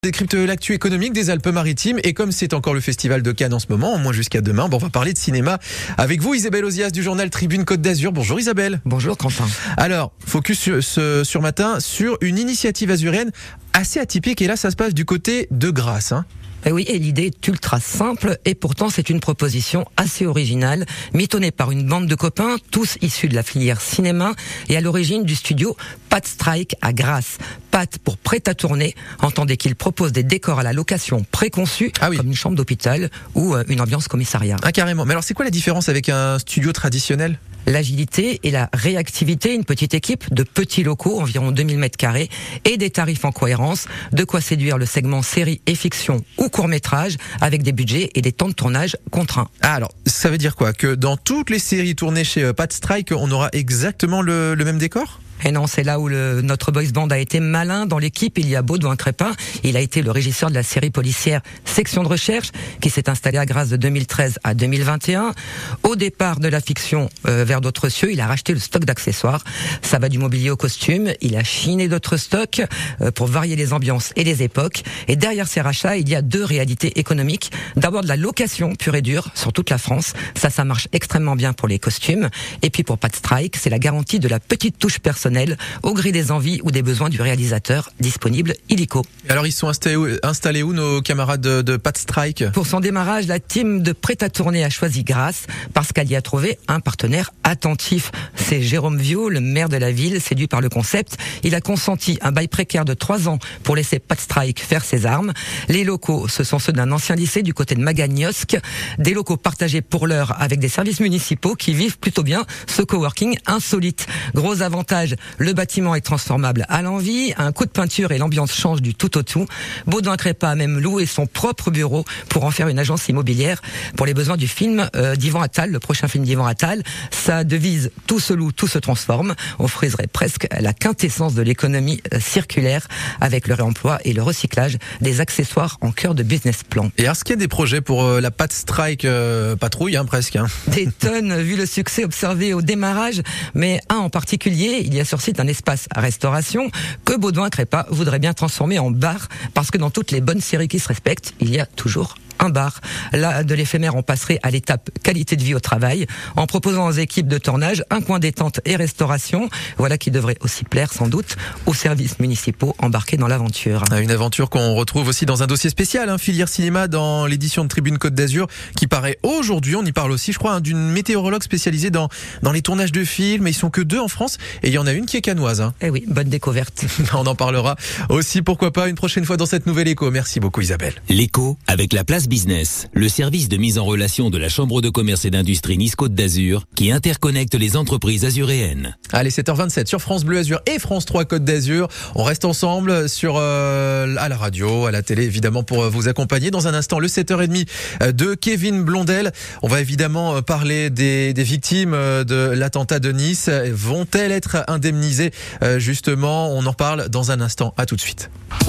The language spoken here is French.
Décrypte l'actu économique des Alpes-Maritimes et comme c'est encore le festival de Cannes en ce moment, au moins jusqu'à demain, on va parler de cinéma avec vous Isabelle Ozias du journal Tribune Côte d'Azur. Bonjour Isabelle. Bonjour Quentin. Alors, focus sur matin sur une initiative azurienne assez atypique et là ça se passe du côté de Grasse. Et oui, et l'idée est ultra simple et pourtant c'est une proposition assez originale, mitonnée par une bande de copains, tous issus de la filière cinéma et à l'origine du studio Pat Strike à Grasse. Pat pour prêt à tourner, entendez qu'il propose des décors à la location préconçus, comme une chambre d'hôpital ou une ambiance commissariat. Ah carrément, mais alors c'est quoi la différence avec un studio traditionnel ? L'agilité et la réactivité, une petite équipe de petits locaux, environ 2000 m2, et des tarifs en cohérence, de quoi séduire le segment série et fiction ou court-métrage, avec des budgets et des temps de tournage contraints. Ah alors, ça veut dire quoi ? Que dans toutes les séries tournées chez Pat Strike, on aura exactement le même décor ? Et non, c'est là où notre boys band a été malin. Dans l'équipe, il y a Baudouin Crépin. Il a été le régisseur de la série policière Section de recherche, qui s'est installée à Grasse de 2013 à 2021. Au départ de la fiction vers d'autres cieux, il a racheté le stock d'accessoires. Ça va du mobilier au costume. Il a chiné d'autres stocks pour varier les ambiances et les époques. Et derrière ces rachats, il y a deux réalités économiques. D'abord de la location pure et dure sur toute la France. Ça marche extrêmement bien pour les costumes. Et puis pour Pat Strike, c'est la garantie de la petite touche personnelle au gré des envies ou des besoins du réalisateur, disponible illico. Alors ils sont installés où nos camarades de Pat Strike ? Pour son démarrage, la team de Prêt à tourner a choisi Grasse parce qu'elle y a trouvé un partenaire attentif. C'est Jérôme Viau, le maire de la ville, séduit par le concept. Il a consenti un bail précaire de 3 ans pour laisser Pat Strike faire ses armes. Les locaux, ce sont ceux d'un ancien lycée du côté de Magagnosc. Des locaux partagés pour l'heure avec des services municipaux qui vivent plutôt bien ce coworking insolite. Gros avantage, le bâtiment est transformable à l'envie, un coup de peinture et l'ambiance change du tout au tout. Baudouin Crépin a même loué son propre bureau pour en faire une agence immobilière pour les besoins du film d'Yvan Attal, le prochain film d'Yvan Attal. Sa devise, tout se loue, tout se transforme, offrirait presque la quintessence de l'économie circulaire avec le réemploi et le recyclage des accessoires en cœur de business plan. Et est-ce qu'il y a des projets pour la Pat Strike patrouille presque Des tonnes vu le succès observé au démarrage, mais un en particulier, il y a sur site un espace à restauration que Baudouin Crépin voudrait bien transformer en bar parce que dans toutes les bonnes séries qui se respectent, il y a toujours un bar. Là, de l'éphémère, on passerait à l'étape qualité de vie au travail en proposant aux équipes de tournage un coin détente et restauration. Voilà qui devrait aussi plaire sans doute aux services municipaux embarqués dans l'aventure. Une aventure qu'on retrouve aussi dans un dossier spécial, filière cinéma dans l'édition de Tribune Côte d'Azur qui paraît aujourd'hui. On y parle aussi, je crois, d'une météorologue spécialisée dans les tournages de films. Ils sont que 2 en France et il y en a une qui est cannoise. Eh oui, bonne découverte. On en parlera aussi, pourquoi pas, une prochaine fois dans cette nouvelle écho. Merci beaucoup Isabelle. L'écho avec la Place Business, le service de mise en relation de la Chambre de commerce et d'industrie Nice-Côte d'Azur qui interconnecte les entreprises azuréennes. Allez, 7h27 sur France Bleu Azur et France 3 Côte d'Azur. On reste ensemble à la radio, à la télé évidemment pour vous accompagner. Dans un instant, le 7h30 de Kevin Blondel. On va évidemment parler des victimes de l'attentat de Nice. Vont-elles être indemnisées justement ? On en parle dans un instant. À tout de suite.